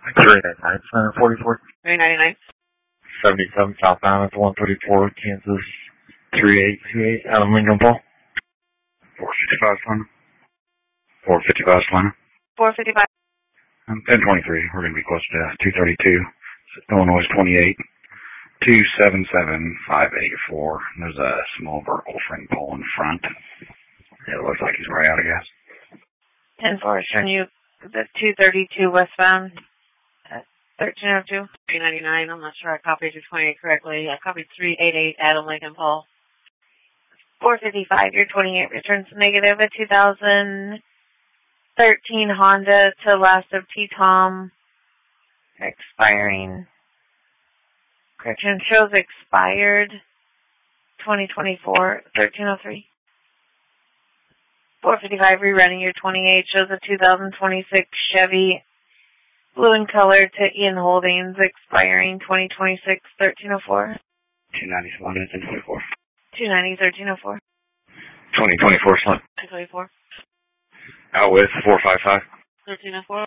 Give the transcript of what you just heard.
44. 399. 77 southbound, it's 134, Kansas 3828, out of Lincoln Paul. 455 Atlanta. 455 Atlanta. 455. 1023, we're going to be close to 232. Illinois 28. 277584. There's a small vertical frame pole in front. It looks like he's probably out of gas. 10-4, showing you the 232 westbound at 1302. 399, I'm not sure I copied your 28 correctly. I copied 388 Adam Lincoln Paul. 455, your 28 returns negative. A 2013 Honda to last of T-Tom. Expiring. Correction shows expired 2024, 1303. 455, rerunning your 28, shows a 2026 Chevy blue in color to Ian Holdings, expiring 2026, 1304. 290 Atlanta, 1024. 290, 1304. 2024 Slot. 224. Out with 455. 1304.